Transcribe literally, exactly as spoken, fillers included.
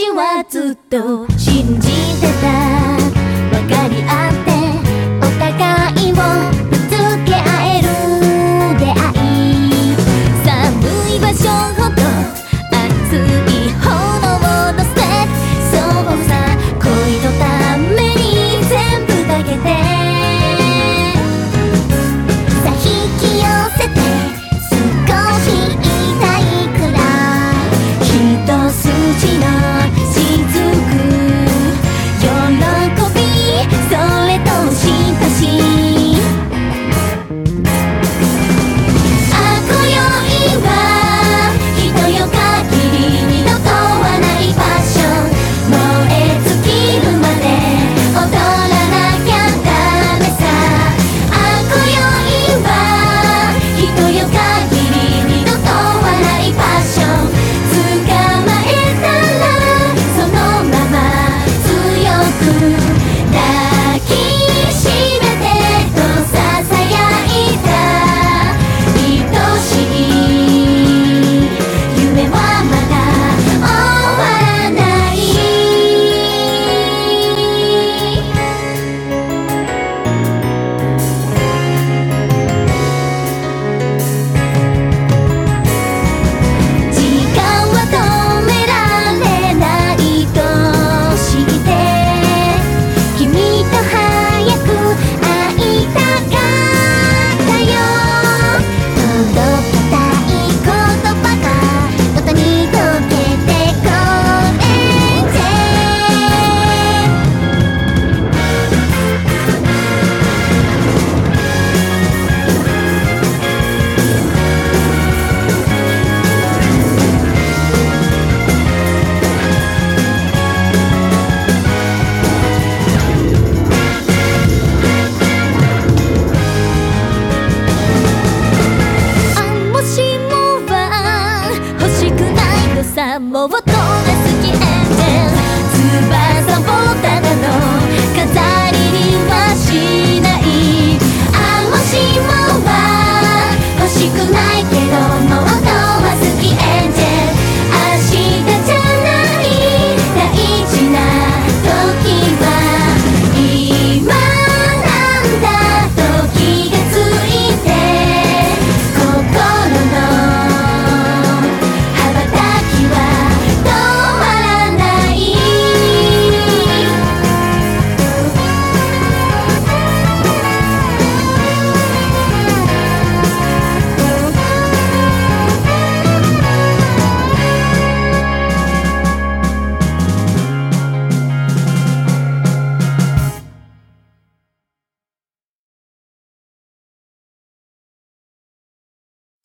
ちはずっと信じてた。分かり合ってお互いをぶつけ合える出会い。寒い場所ほど熱い炎のステップ。そうさ、恋のために全部かけてさあ引き寄せて少し痛いくらい一筋の雫。喜びそれとしばしあ今宵はひとよ限り二度とはないパッション。燃え尽きるまで踊らなきゃダメさ。あ今宵はひとよ限り二度とはないパッション。捕まえたらそのまま強く抱きしめてとささやいた愛しい夢はまだ終わらない。時間は止められないと知って君と早く会いたかったよ。届けたい言葉が音に溶けてこえてあもしもは欲しくないのさ。もうとなすきエンジェル翼をただの飾りにはしない。あもしもは欲しくないけど